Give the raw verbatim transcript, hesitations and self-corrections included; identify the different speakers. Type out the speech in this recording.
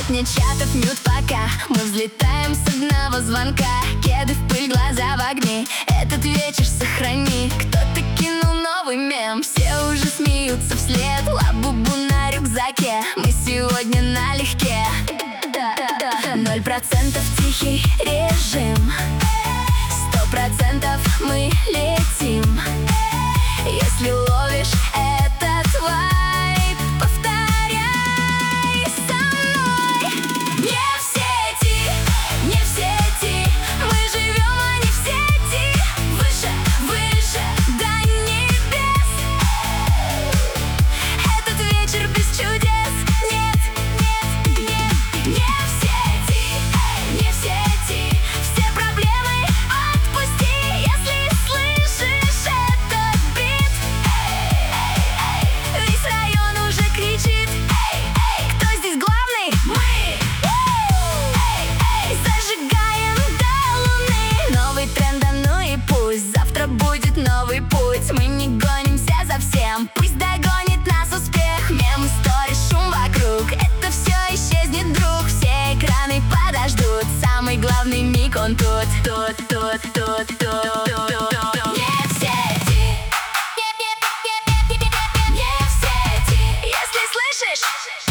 Speaker 1: Нет чатов, мют пока. Мы взлетаем с одного звонка. Кеды в пыль, глаза в огне. Этот вечер сохрани. Кто-то кинул новый мем. Все уже смеются вслед. Лабубу на рюкзаке. Мы сегодня налегке. Ноль процентов тихий режим. Сто процентов мы летим. Если ловишь этот вайб, повторяй со мной. Не в сети, не в сети. Мы живем, а не в сети. Выше, выше, до небес. Этот вечер без чудес. Нет, нет, нет. Не в сети, не в сети. Все проблемы отпусти, если слышишь этот бит. Весь район уже кричит. Кто здесь главный? Мы! Зажигаем до луны. Новый тренд, да ну и пусть. Завтра будет новый путь. Мы не гонимся за всем. Пусть догонит нас успех. Мемы, сторис, шум вокруг. Это все исчезнет, друг. Все экраны подождут. Самый главный миг он тут. Тут, тут, тут, тут, тут. Не в сети. Не в сети. Если слышишь